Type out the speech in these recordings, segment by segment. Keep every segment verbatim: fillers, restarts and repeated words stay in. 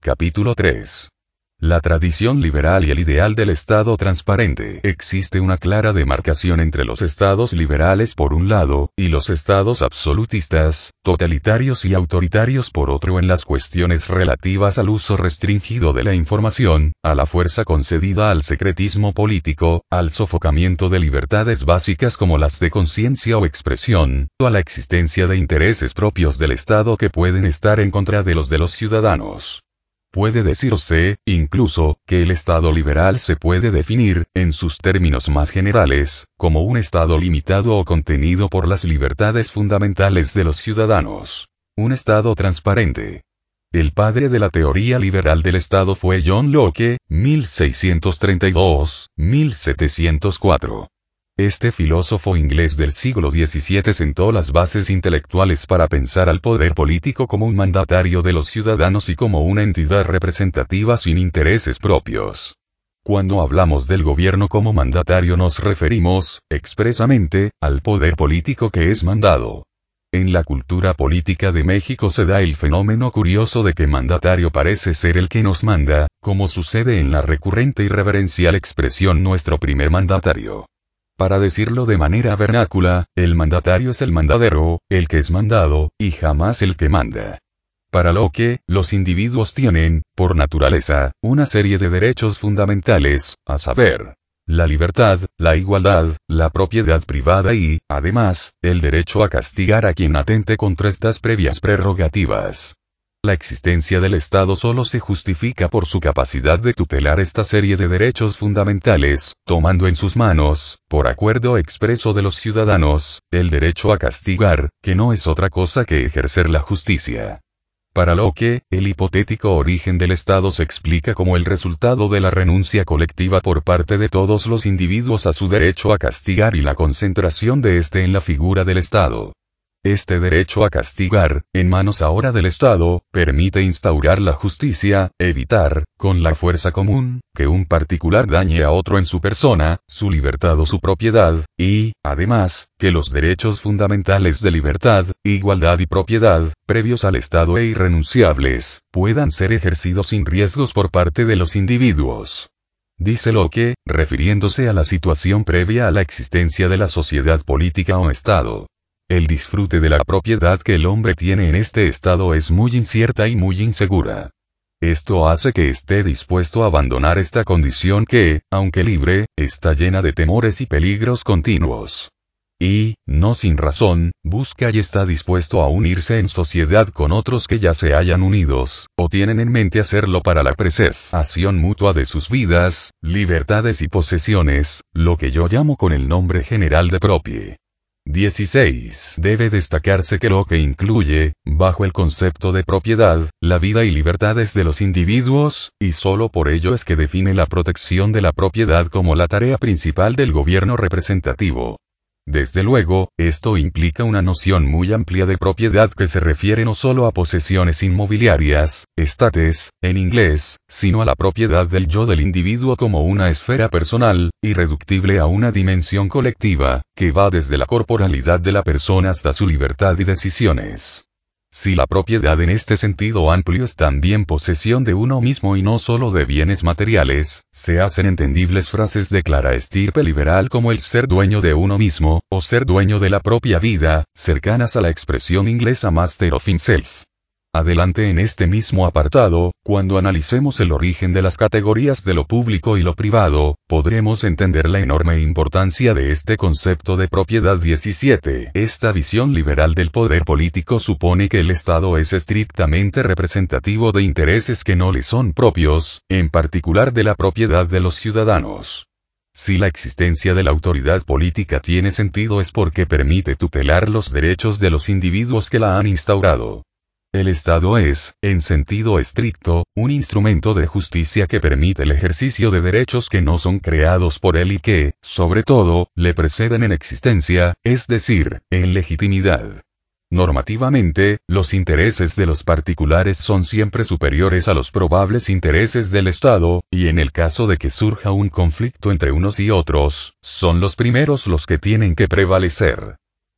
Capítulo tres. La tradición liberal y el ideal del Estado transparente. Existe una clara demarcación entre los estados liberales por un lado, y los estados absolutistas, totalitarios y autoritarios por otro en las cuestiones relativas al uso restringido de la información, a la fuerza concedida al secretismo político, al sofocamiento de libertades básicas como las de conciencia o expresión, o a la existencia de intereses propios del Estado que pueden estar en contra de los de los ciudadanos. Puede decirse, incluso, que el Estado liberal se puede definir, en sus términos más generales, como un Estado limitado o contenido por las libertades fundamentales de los ciudadanos. Un Estado transparente. El padre de la teoría liberal del Estado fue John Locke, mil seiscientos treinta y dos a mil setecientos cuatro. Este filósofo inglés del siglo diecisiete sentó las bases intelectuales para pensar al poder político como un mandatario de los ciudadanos y como una entidad representativa sin intereses propios. Cuando hablamos del gobierno como mandatario nos referimos, expresamente, al poder político que es mandado. En la cultura política de México se da el fenómeno curioso de que mandatario parece ser el que nos manda, como sucede en la recurrente y reverencial expresión nuestro primer mandatario. Para decirlo de manera vernácula, el mandatario es el mandadero, el que es mandado, y jamás el que manda. Para Locke, los individuos tienen, por naturaleza, una serie de derechos fundamentales, a saber, la libertad, la igualdad, la propiedad privada y, además, el derecho a castigar a quien atente contra estas previas prerrogativas. La existencia del Estado solo se justifica por su capacidad de tutelar esta serie de derechos fundamentales, tomando en sus manos, por acuerdo expreso de los ciudadanos, el derecho a castigar, que no es otra cosa que ejercer la justicia. Para Locke, el hipotético origen del Estado se explica como el resultado de la renuncia colectiva por parte de todos los individuos a su derecho a castigar y la concentración de éste en la figura del Estado. Este derecho a castigar, en manos ahora del Estado, permite instaurar la justicia, evitar, con la fuerza común, que un particular dañe a otro en su persona, su libertad o su propiedad, y, además, que los derechos fundamentales de libertad, igualdad y propiedad, previos al Estado e irrenunciables, puedan ser ejercidos sin riesgos por parte de los individuos. Dice Locke, refiriéndose a la situación previa a la existencia de la sociedad política o Estado. El disfrute de la propiedad que el hombre tiene en este estado es muy incierta y muy insegura. Esto hace que esté dispuesto a abandonar esta condición que, aunque libre, está llena de temores y peligros continuos. Y, no sin razón, busca y está dispuesto a unirse en sociedad con otros que ya se hayan unidos, o tienen en mente hacerlo para la preservación mutua de sus vidas, libertades y posesiones, lo que yo llamo con el nombre general de propie. dieciséis. Debe destacarse que Locke incluye, bajo el concepto de propiedad, la vida y libertades de los individuos, y solo por ello es que define la protección de la propiedad como la tarea principal del gobierno representativo. Desde luego, esto implica una noción muy amplia de propiedad que se refiere no solo a posesiones inmobiliarias, estates, en inglés, sino a la propiedad del yo del individuo como una esfera personal, irreductible a una dimensión colectiva, que va desde la corporalidad de la persona hasta su libertad y decisiones. Si la propiedad en este sentido amplio es también posesión de uno mismo y no solo de bienes materiales, se hacen entendibles frases de clara estirpe liberal como el ser dueño de uno mismo, o ser dueño de la propia vida, cercanas a la expresión inglesa master of himself. Adelante en este mismo apartado, cuando analicemos el origen de las categorías de lo público y lo privado, podremos entender la enorme importancia de este concepto de propiedad. diecisiete. Esta visión liberal del poder político supone que el Estado es estrictamente representativo de intereses que no le son propios, en particular de la propiedad de los ciudadanos. Si la existencia de la autoridad política tiene sentido es porque permite tutelar los derechos de los individuos que la han instaurado. El Estado es, en sentido estricto, un instrumento de justicia que permite el ejercicio de derechos que no son creados por él y que, sobre todo, le preceden en existencia, es decir, en legitimidad. Normativamente, los intereses de los particulares son siempre superiores a los probables intereses del Estado, y en el caso de que surja un conflicto entre unos y otros, son los primeros los que tienen que prevalecer.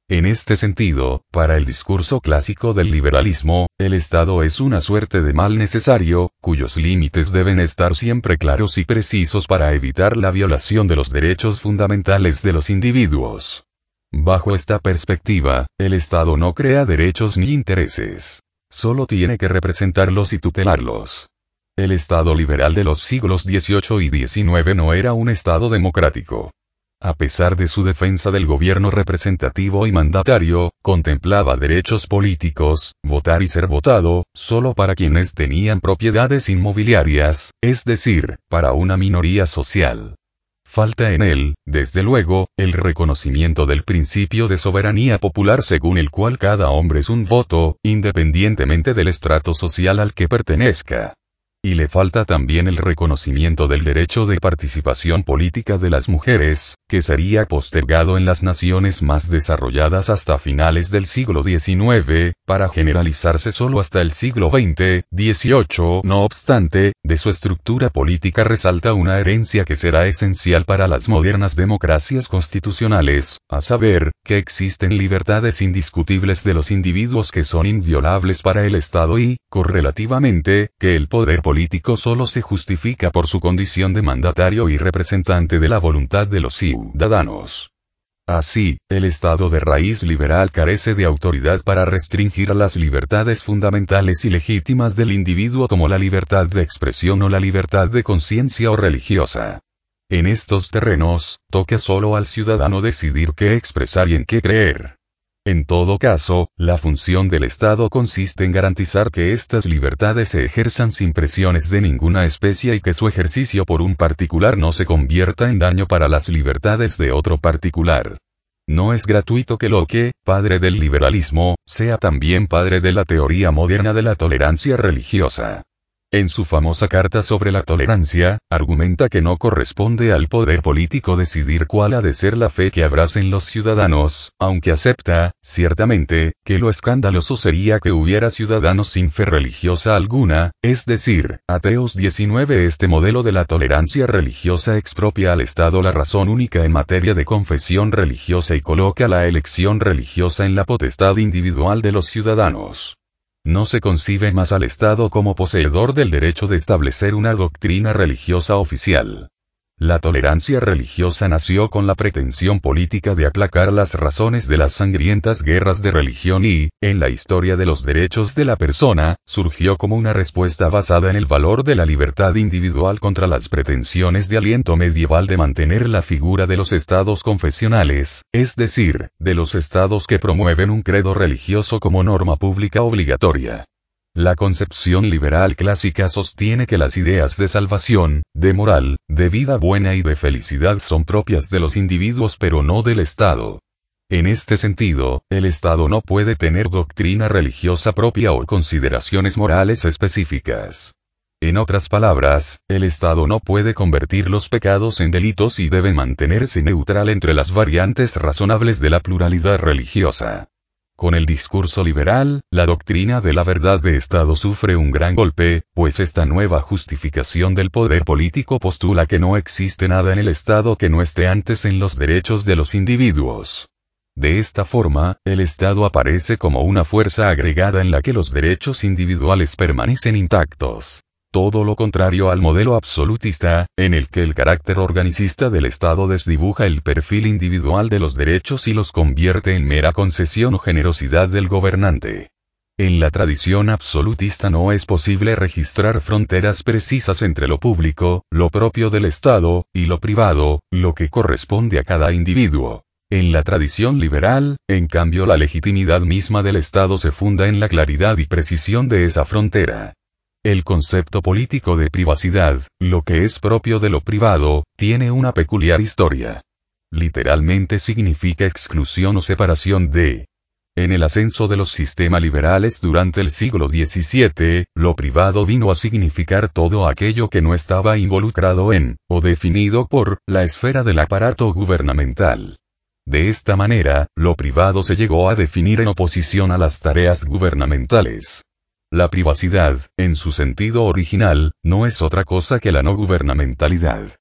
En este sentido, para el discurso clásico del liberalismo, el Estado es una suerte de mal necesario, cuyos límites deben estar siempre claros y precisos para evitar la violación de los derechos fundamentales de los individuos. Bajo esta perspectiva, el Estado no crea derechos ni intereses. Solo tiene que representarlos y tutelarlos. El Estado liberal de los siglos dieciocho y diecinueve no era un Estado democrático. A pesar de su defensa del gobierno representativo y mandatario, contemplaba derechos políticos, votar y ser votado, solo para quienes tenían propiedades inmobiliarias, es decir, para una minoría social. Falta en él, desde luego, el reconocimiento del principio de soberanía popular según el cual cada hombre es un voto, independientemente del estrato social al que pertenezca. Y le falta también el reconocimiento del derecho de participación política de las mujeres, que sería postergado en las naciones más desarrolladas hasta finales del siglo diecinueve, para generalizarse solo hasta el siglo veinte, dieciocho. No obstante, de su estructura política resalta una herencia que será esencial para las modernas democracias constitucionales, a saber, que existen libertades indiscutibles de los individuos que son inviolables para el Estado y, correlativamente, que el poder político político solo se justifica por su condición de mandatario y representante de la voluntad de los ciudadanos. Así, el Estado de raíz liberal carece de autoridad para restringir las libertades fundamentales y legítimas del individuo como la libertad de expresión o la libertad de conciencia o religiosa. En estos terrenos, toca solo al ciudadano decidir qué expresar y en qué creer. En todo caso, la función del Estado consiste en garantizar que estas libertades se ejerzan sin presiones de ninguna especie y que su ejercicio por un particular no se convierta en daño para las libertades de otro particular. No es gratuito que Locke, padre del liberalismo, sea también padre de la teoría moderna de la tolerancia religiosa. En su famosa carta sobre la tolerancia, argumenta que no corresponde al poder político decidir cuál ha de ser la fe que abracen los ciudadanos, aunque acepta, ciertamente, que lo escandaloso sería que hubiera ciudadanos sin fe religiosa alguna, es decir, ateos. diecinueve Este modelo de la tolerancia religiosa expropia al Estado la razón única en materia de confesión religiosa y coloca la elección religiosa en la potestad individual de los ciudadanos. No se concibe más al Estado como poseedor del derecho de establecer una doctrina religiosa oficial. La tolerancia religiosa nació con la pretensión política de aplacar las razones de las sangrientas guerras de religión y, en la historia de los derechos de la persona, surgió como una respuesta basada en el valor de la libertad individual contra las pretensiones de aliento medieval de mantener la figura de los estados confesionales, es decir, de los estados que promueven un credo religioso como norma pública obligatoria. La concepción liberal clásica sostiene que las ideas de salvación, de moral, de vida buena y de felicidad son propias de los individuos pero no del Estado. En este sentido, el Estado no puede tener doctrina religiosa propia o consideraciones morales específicas. En otras palabras, el Estado no puede convertir los pecados en delitos y debe mantenerse neutral entre las variantes razonables de la pluralidad religiosa. Con el discurso liberal, la doctrina de la verdad de Estado sufre un gran golpe, pues esta nueva justificación del poder político postula que no existe nada en el Estado que no esté antes en los derechos de los individuos. De esta forma, el Estado aparece como una fuerza agregada en la que los derechos individuales permanecen intactos. Todo lo contrario al modelo absolutista, en el que el carácter organicista del Estado desdibuja el perfil individual de los derechos y los convierte en mera concesión o generosidad del gobernante. En la tradición absolutista no es posible registrar fronteras precisas entre lo público, lo propio del Estado, y lo privado, lo que corresponde a cada individuo. En la tradición liberal, en cambio, la legitimidad misma del Estado se funda en la claridad y precisión de esa frontera. El concepto político de privacidad, lo que es propio de lo privado, tiene una peculiar historia. Literalmente significa exclusión o separación de. En el ascenso de los sistemas liberales durante el siglo diecisiete, lo privado vino a significar todo aquello que no estaba involucrado en, o definido por, la esfera del aparato gubernamental. De esta manera, lo privado se llegó a definir en oposición a las tareas gubernamentales. La privacidad, en su sentido original, no es otra cosa que la no gubernamentalidad.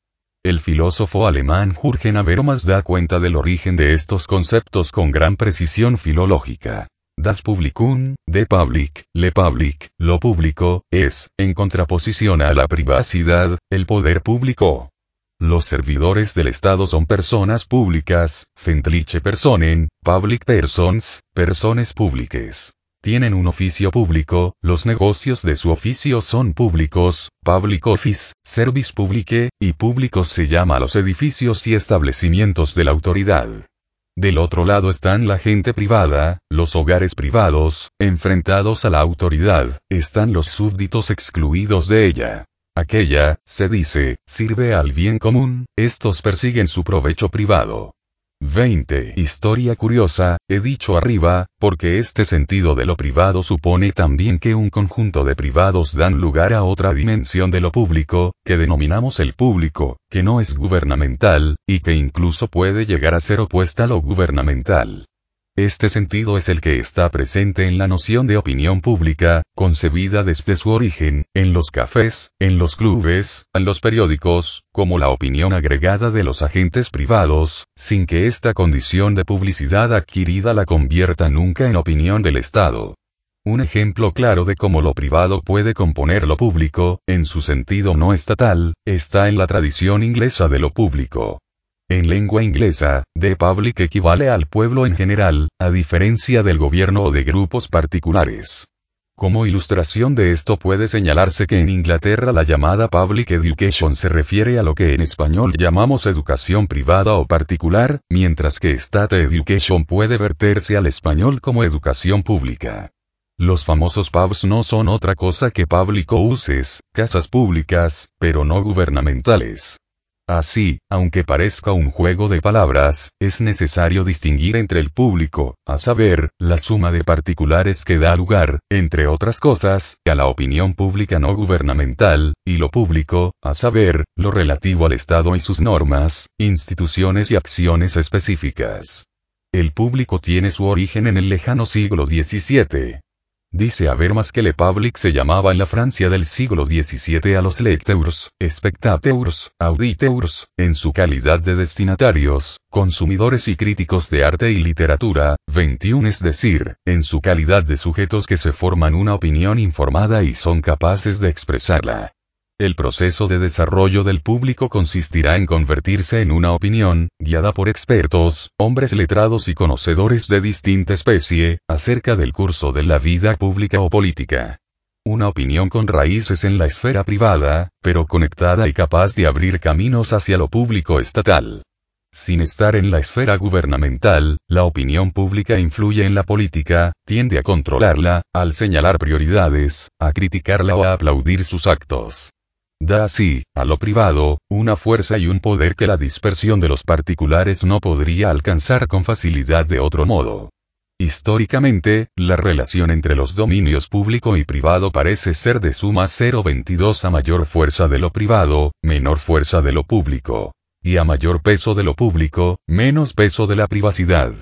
El filósofo alemán Jürgen Habermas da cuenta del origen de estos conceptos con gran precisión filológica. Das Publikum, de public, le public, lo público, es, en contraposición a la privacidad, el poder público. Los servidores del Estado son personas públicas, öffentliche Personen, public persons, personas públicas. Tienen un oficio público, los negocios de su oficio son públicos, public office, service publique, y públicos se llama a los edificios y establecimientos de la autoridad. Del otro lado están la gente privada, los hogares privados, enfrentados a la autoridad, están los súbditos excluidos de ella. Aquella, se dice, sirve al bien común, estos persiguen su provecho privado. veinte. Historia curiosa, he dicho arriba, porque este sentido de lo privado supone también que un conjunto de privados dan lugar a otra dimensión de lo público, que denominamos el público, que no es gubernamental, y que incluso puede llegar a ser opuesta a lo gubernamental. Este sentido es el que está presente en la noción de opinión pública, concebida desde su origen, en los cafés, en los clubes, en los periódicos, como la opinión agregada de los agentes privados, sin que esta condición de publicidad adquirida la convierta nunca en opinión del Estado. Un ejemplo claro de cómo lo privado puede componer lo público, en su sentido no estatal, está en la tradición inglesa de lo público. En lengua inglesa, the public equivale al pueblo en general, a diferencia del gobierno o de grupos particulares. Como ilustración de esto puede señalarse que en Inglaterra la llamada public education se refiere a lo que en español llamamos educación privada o particular, mientras que state education puede verterse al español como educación pública. Los famosos pubs no son otra cosa que public houses, casas públicas, pero no gubernamentales. Así, aunque parezca un juego de palabras, es necesario distinguir entre el público, a saber, la suma de particulares que da lugar, entre otras cosas, a la opinión pública no gubernamental, y lo público, a saber, lo relativo al Estado y sus normas, instituciones y acciones específicas. El público tiene su origen en el lejano siglo diecisiete. Dice Habermas que le public se llamaba en la Francia del siglo diecisiete a los lecteurs, spectateurs, auditeurs, en su calidad de destinatarios, consumidores y críticos de arte y literatura, veintiuno es decir, en su calidad de sujetos que se forman una opinión informada y son capaces de expresarla. El proceso de desarrollo del público consistirá en convertirse en una opinión, guiada por expertos, hombres letrados y conocedores de distinta especie, acerca del curso de la vida pública o política. Una opinión con raíces en la esfera privada, pero conectada y capaz de abrir caminos hacia lo público estatal. Sin estar en la esfera gubernamental, la opinión pública influye en la política, tiende a controlarla, al señalar prioridades, a criticarla o a aplaudir sus actos. Da así, a lo privado, una fuerza y un poder que la dispersión de los particulares no podría alcanzar con facilidad de otro modo. Históricamente, la relación entre los dominios público y privado parece ser de suma cero coma veintidós a mayor fuerza de lo privado, menor fuerza de lo público. Y a mayor peso de lo público, menos peso de la privacidad.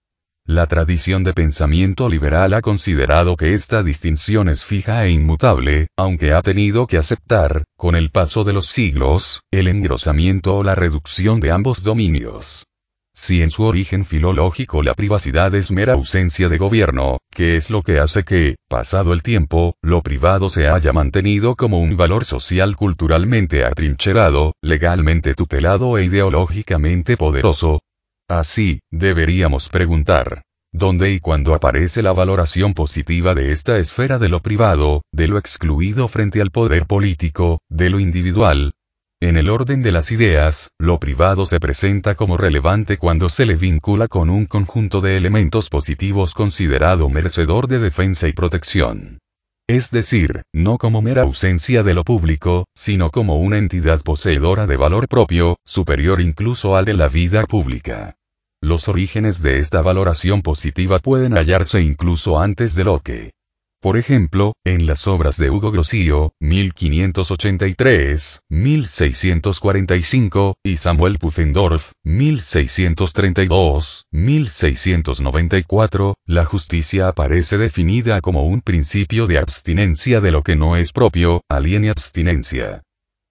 La tradición de pensamiento liberal ha considerado que esta distinción es fija e inmutable, aunque ha tenido que aceptar, con el paso de los siglos, el engrosamiento o la reducción de ambos dominios. Si en su origen filológico la privacidad es mera ausencia de gobierno, ¿qué es lo que hace que, pasado el tiempo, lo privado se haya mantenido como un valor social culturalmente atrincherado, legalmente tutelado e ideológicamente poderoso? Así, deberíamos preguntar, ¿dónde y cuándo aparece la valoración positiva de esta esfera de lo privado, de lo excluido frente al poder político, de lo individual? En el orden de las ideas, lo privado se presenta como relevante cuando se le vincula con un conjunto de elementos positivos considerado merecedor de defensa y protección. Es decir, no como mera ausencia de lo público, sino como una entidad poseedora de valor propio, superior incluso al de la vida pública. Los orígenes de esta valoración positiva pueden hallarse incluso antes de Locke. Por ejemplo, en las obras de Hugo Grocio, mil quinientos ochenta y tres, mil seiscientos cuarenta y cinco, y Samuel Pufendorf, mil seiscientos treinta y dos, mil seiscientos noventa y cuatro, la justicia aparece definida como un principio de abstinencia de lo que no es propio, alien y abstinencia.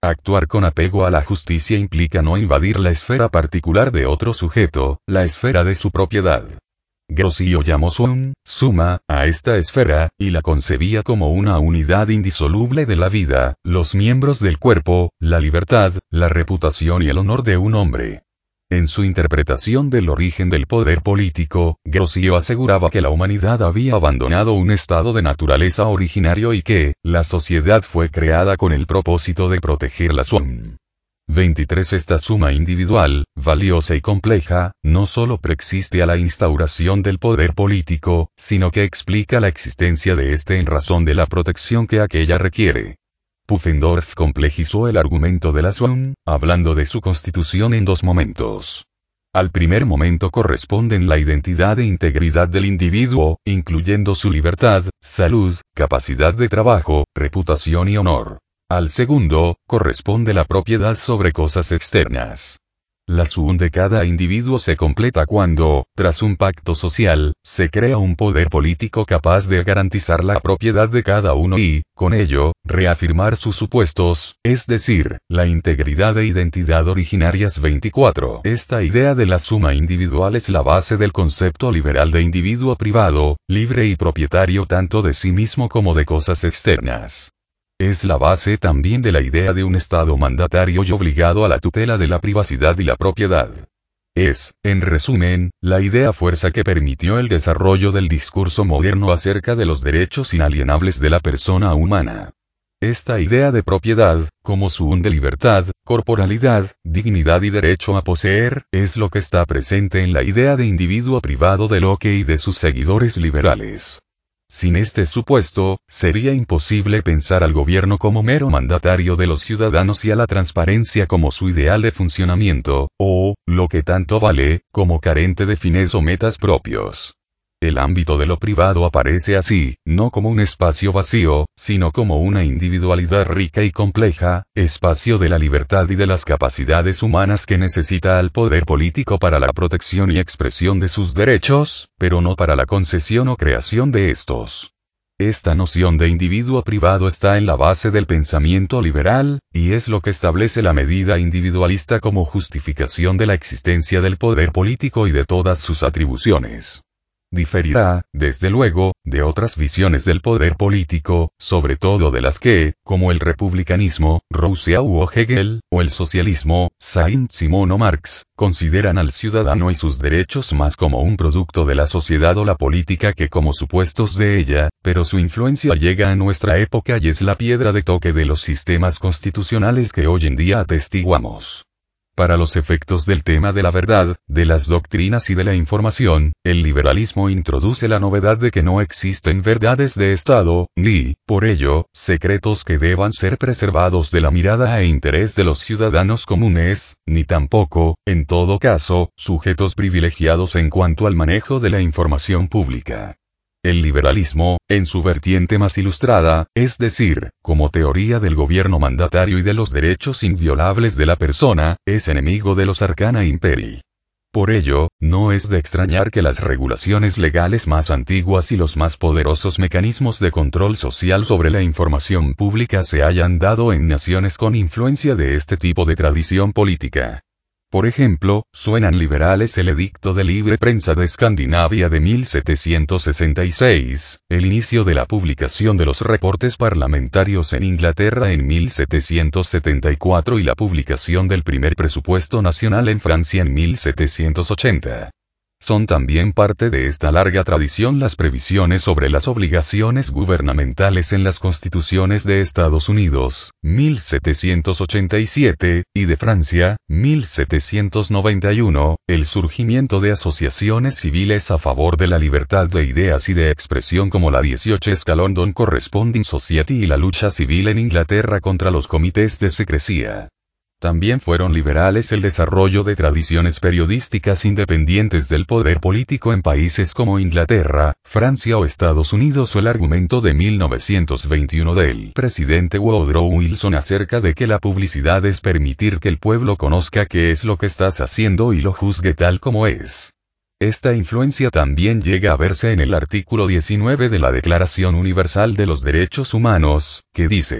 Actuar con apego a la justicia implica no invadir la esfera particular de otro sujeto, la esfera de su propiedad. Grocio llamó sum, suma, a esta esfera, y la concebía como una unidad indisoluble de la vida, los miembros del cuerpo, la libertad, la reputación y el honor de un hombre. En su interpretación del origen del poder político, Grocio aseguraba que la humanidad había abandonado un estado de naturaleza originario y que, la sociedad fue creada con el propósito de proteger la sum. veintitrés Esta suma individual, valiosa y compleja, no solo preexiste a la instauración del poder político, sino que explica la existencia de éste en razón de la protección que aquella requiere. Pufendorf complejizó el argumento de la sum, hablando de su constitución en dos momentos. Al primer momento corresponden la identidad e integridad del individuo, incluyendo su libertad, salud, capacidad de trabajo, reputación y honor. Al segundo, corresponde la propiedad sobre cosas externas. La sum de cada individuo se completa cuando, tras un pacto social, se crea un poder político capaz de garantizar la propiedad de cada uno y, con ello, reafirmar sus supuestos, es decir, la integridad e identidad originarias. veinticuatro Esta idea de la suma individual es la base del concepto liberal de individuo privado, libre y propietario tanto de sí mismo como de cosas externas. Es la base también de la idea de un Estado mandatario y obligado a la tutela de la privacidad y la propiedad. Es, en resumen, la idea fuerza que permitió el desarrollo del discurso moderno acerca de los derechos inalienables de la persona humana. Esta idea de propiedad, como sum de libertad, corporalidad, dignidad y derecho a poseer, es lo que está presente en la idea de individuo privado de Locke y de sus seguidores liberales. Sin este supuesto, sería imposible pensar al gobierno como mero mandatario de los ciudadanos y a la transparencia como su ideal de funcionamiento, o, lo que tanto vale, como carente de fines o metas propios. El ámbito de lo privado aparece así, no como un espacio vacío, sino como una individualidad rica y compleja, espacio de la libertad y de las capacidades humanas que necesita al poder político para la protección y expresión de sus derechos, pero no para la concesión o creación de estos. Esta noción de individuo privado está en la base del pensamiento liberal, y es lo que establece la medida individualista como justificación de la existencia del poder político y de todas sus atribuciones. Diferirá, desde luego, de otras visiones del poder político, sobre todo de las que, como el republicanismo, Rousseau o Hegel, o el socialismo, Saint-Simon o Marx, consideran al ciudadano y sus derechos más como un producto de la sociedad o la política que como supuestos de ella, pero su influencia llega a nuestra época y es la piedra de toque de los sistemas constitucionales que hoy en día atestiguamos. Para los efectos del tema de la verdad, de las doctrinas y de la información, el liberalismo introduce la novedad de que no existen verdades de Estado, ni, por ello, secretos que deban ser preservados de la mirada e interés de los ciudadanos comunes, ni tampoco, en todo caso, sujetos privilegiados en cuanto al manejo de la información pública. El liberalismo, en su vertiente más ilustrada, es decir, como teoría del gobierno mandatario y de los derechos inviolables de la persona, es enemigo de los arcana imperi. Por ello, no es de extrañar que las regulaciones legales más antiguas y los más poderosos mecanismos de control social sobre la información pública se hayan dado en naciones con influencia de este tipo de tradición política. Por ejemplo, suenan liberales el Edicto de Libre Prensa de Escandinavia de mil setecientos sesenta y seis, el inicio de la publicación de los reportes parlamentarios en Inglaterra en mil setecientos setenta y cuatro y la publicación del primer presupuesto nacional en Francia en mil setecientos ochenta. Son también parte de esta larga tradición las previsiones sobre las obligaciones gubernamentales en las constituciones de Estados Unidos, mil setecientos ochenta y siete, y de Francia, mil setecientos noventa y uno, el surgimiento de asociaciones civiles a favor de la libertad de ideas y de expresión como la dieciocho London Corresponding Society y la lucha civil en Inglaterra contra los comités de secrecía. También fueron liberales el desarrollo de tradiciones periodísticas independientes del poder político en países como Inglaterra, Francia o Estados Unidos o el argumento de mil novecientos veintiuno del presidente Woodrow Wilson acerca de que la publicidad es permitir que el pueblo conozca qué es lo que estás haciendo y lo juzgue tal como es. Esta influencia también llega a verse en el artículo diecinueve de la Declaración Universal de los Derechos Humanos, que dice: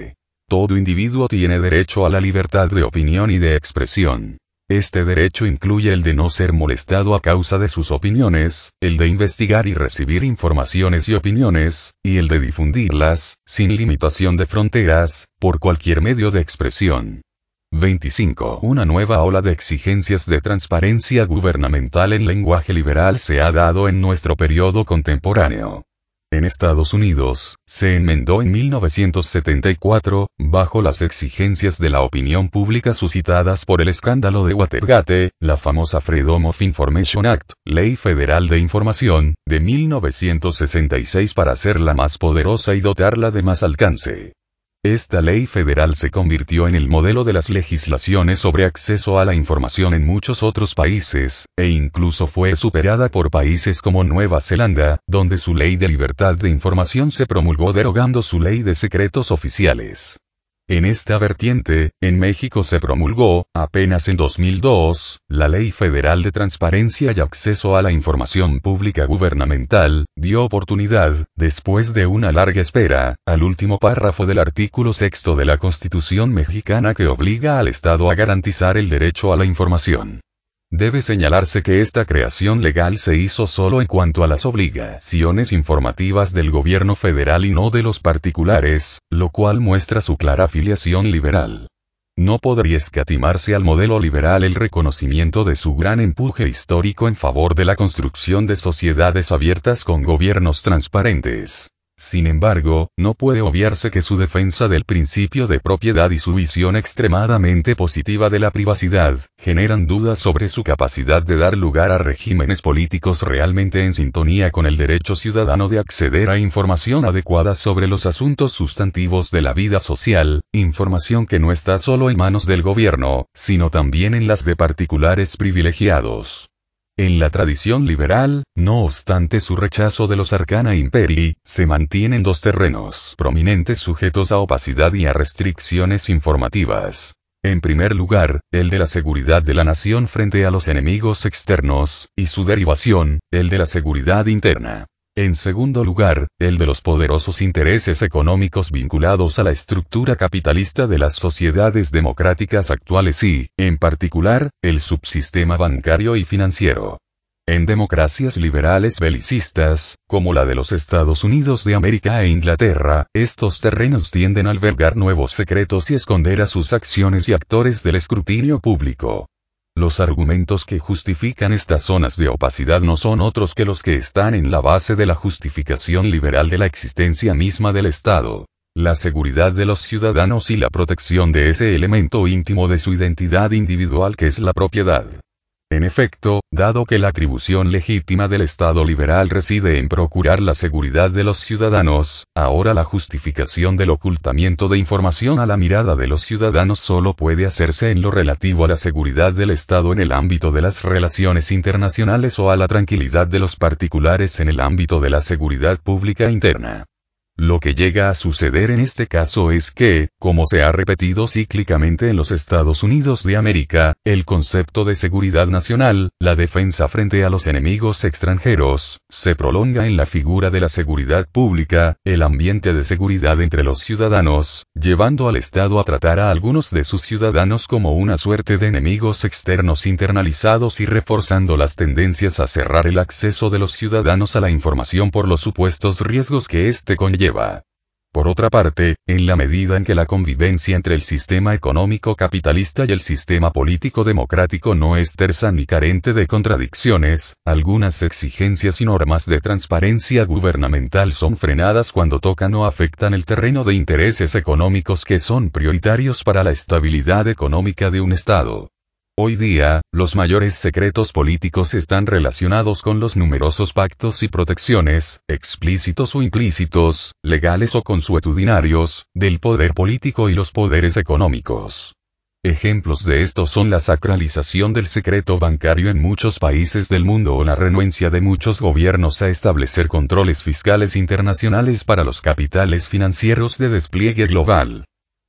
Todo individuo tiene derecho a la libertad de opinión y de expresión. Este derecho incluye el de no ser molestado a causa de sus opiniones, el de investigar y recibir informaciones y opiniones, y el de difundirlas, sin limitación de fronteras, por cualquier medio de expresión. veinticinco. Una nueva ola de exigencias de transparencia gubernamental en lenguaje liberal se ha dado en nuestro periodo contemporáneo. En Estados Unidos, se enmendó en mil novecientos setenta y cuatro, bajo las exigencias de la opinión pública suscitadas por el escándalo de Watergate, la famosa Freedom of Information Act, Ley Federal de Información, de mil novecientos sesenta y seis para hacerla más poderosa y dotarla de más alcance. Esta ley federal se convirtió en el modelo de las legislaciones sobre acceso a la información en muchos otros países, e incluso fue superada por países como Nueva Zelanda, donde su ley de libertad de información se promulgó derogando su ley de secretos oficiales. En esta vertiente, en México se promulgó, apenas en dos mil dos, la Ley Federal de Transparencia y Acceso a la Información Pública Gubernamental, dio oportunidad, después de una larga espera, al último párrafo del artículo sexto de la Constitución mexicana que obliga al Estado a garantizar el derecho a la información. Debe señalarse que esta creación legal se hizo solo en cuanto a las obligaciones informativas del gobierno federal y no de los particulares, lo cual muestra su clara afiliación liberal. No podría escatimarse al modelo liberal el reconocimiento de su gran empuje histórico en favor de la construcción de sociedades abiertas con gobiernos transparentes. Sin embargo, no puede obviarse que su defensa del principio de propiedad y su visión extremadamente positiva de la privacidad, generan dudas sobre su capacidad de dar lugar a regímenes políticos realmente en sintonía con el derecho ciudadano de acceder a información adecuada sobre los asuntos sustantivos de la vida social, información que no está solo en manos del gobierno, sino también en las de particulares privilegiados. En la tradición liberal, no obstante su rechazo de los arcana imperii, se mantienen dos terrenos prominentes sujetos a opacidad y a restricciones informativas. En primer lugar, el de la seguridad de la nación frente a los enemigos externos, y su derivación, el de la seguridad interna. En segundo lugar, el de los poderosos intereses económicos vinculados a la estructura capitalista de las sociedades democráticas actuales y, en particular, el subsistema bancario y financiero. En democracias liberales belicistas, como la de los Estados Unidos de América e Inglaterra, estos terrenos tienden a albergar nuevos secretos y esconder a sus acciones y actores del escrutinio público. Los argumentos que justifican estas zonas de opacidad no son otros que los que están en la base de la justificación liberal de la existencia misma del Estado: la seguridad de los ciudadanos y la protección de ese elemento íntimo de su identidad individual que es la propiedad. En efecto, dado que la atribución legítima del Estado liberal reside en procurar la seguridad de los ciudadanos, ahora la justificación del ocultamiento de información a la mirada de los ciudadanos solo puede hacerse en lo relativo a la seguridad del Estado en el ámbito de las relaciones internacionales o a la tranquilidad de los particulares en el ámbito de la seguridad pública interna. Lo que llega a suceder en este caso es que, como se ha repetido cíclicamente en los Estados Unidos de América, el concepto de seguridad nacional, la defensa frente a los enemigos extranjeros, se prolonga en la figura de la seguridad pública, el ambiente de seguridad entre los ciudadanos, llevando al Estado a tratar a algunos de sus ciudadanos como una suerte de enemigos externos internalizados y reforzando las tendencias a cerrar el acceso de los ciudadanos a la información por los supuestos riesgos que éste conlleva. Por otra parte, en la medida en que la convivencia entre el sistema económico capitalista y el sistema político democrático no es tersa ni carente de contradicciones, algunas exigencias y normas de transparencia gubernamental son frenadas cuando tocan o afectan el terreno de intereses económicos que son prioritarios para la estabilidad económica de un Estado. Hoy día, los mayores secretos políticos están relacionados con los numerosos pactos y protecciones, explícitos o implícitos, legales o consuetudinarios, del poder político y los poderes económicos. Ejemplos de esto son la sacralización del secreto bancario en muchos países del mundo o la renuencia de muchos gobiernos a establecer controles fiscales internacionales para los capitales financieros de despliegue global.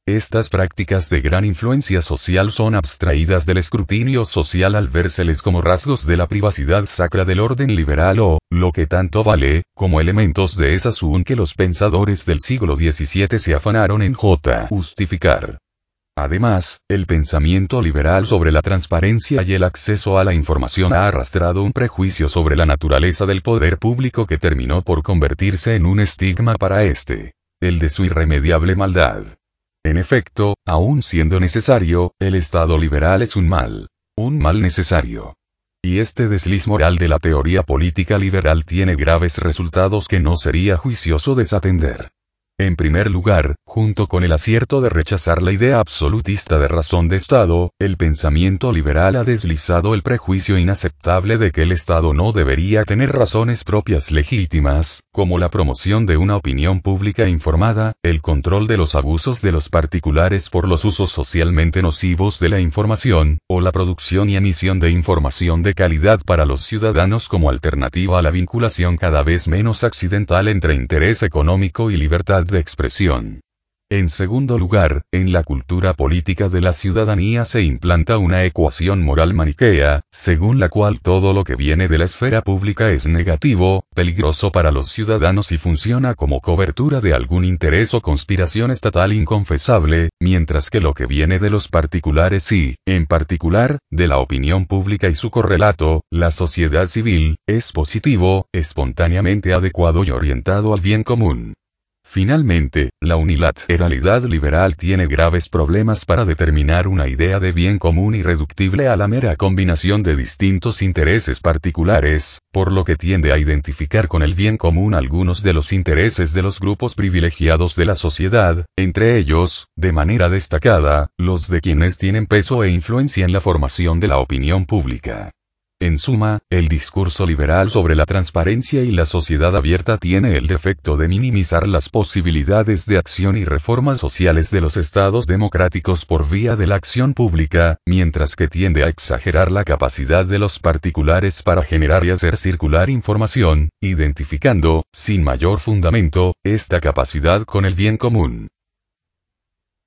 Estas prácticas de gran influencia social son abstraídas del escrutinio social al vérseles como rasgos de la privacidad sacra del orden liberal o, lo que tanto vale, como elementos de esa sum que los pensadores del siglo diecisiete se afanaron en justificar. Además, el pensamiento liberal sobre la transparencia y el acceso a la información ha arrastrado un prejuicio sobre la naturaleza del poder público que terminó por convertirse en un estigma para este, el de su irremediable maldad. En efecto, aun siendo necesario, el Estado liberal es un mal. Un mal necesario. Y este desliz moral de la teoría política liberal tiene graves resultados que no sería juicioso desatender. En primer lugar, junto con el acierto de rechazar la idea absolutista de razón de Estado, el pensamiento liberal ha deslizado el prejuicio inaceptable de que el Estado no debería tener razones propias legítimas, como la promoción de una opinión pública informada, el control de los abusos de los particulares por los usos socialmente nocivos de la información, o la producción y emisión de información de calidad para los ciudadanos como alternativa a la vinculación cada vez menos accidental entre interés económico y libertad de expresión. En segundo lugar, en la cultura política de la ciudadanía se implanta una ecuación moral maniquea, según la cual todo lo que viene de la esfera pública es negativo, peligroso para los ciudadanos y funciona como cobertura de algún interés o conspiración estatal inconfesable, mientras que lo que viene de los particulares y, en particular, de la opinión pública y su correlato, la sociedad civil, es positivo, espontáneamente adecuado y orientado al bien común. Finalmente, la unilateralidad liberal tiene graves problemas para determinar una idea de bien común irreductible a la mera combinación de distintos intereses particulares, por lo que tiende a identificar con el bien común algunos de los intereses de los grupos privilegiados de la sociedad, entre ellos, de manera destacada, los de quienes tienen peso e influencia en la formación de la opinión pública. En suma, el discurso liberal sobre la transparencia y la sociedad abierta tiene el defecto de minimizar las posibilidades de acción y reformas sociales de los estados democráticos por vía de la acción pública, mientras que tiende a exagerar la capacidad de los particulares para generar y hacer circular información, identificando, sin mayor fundamento, esta capacidad con el bien común.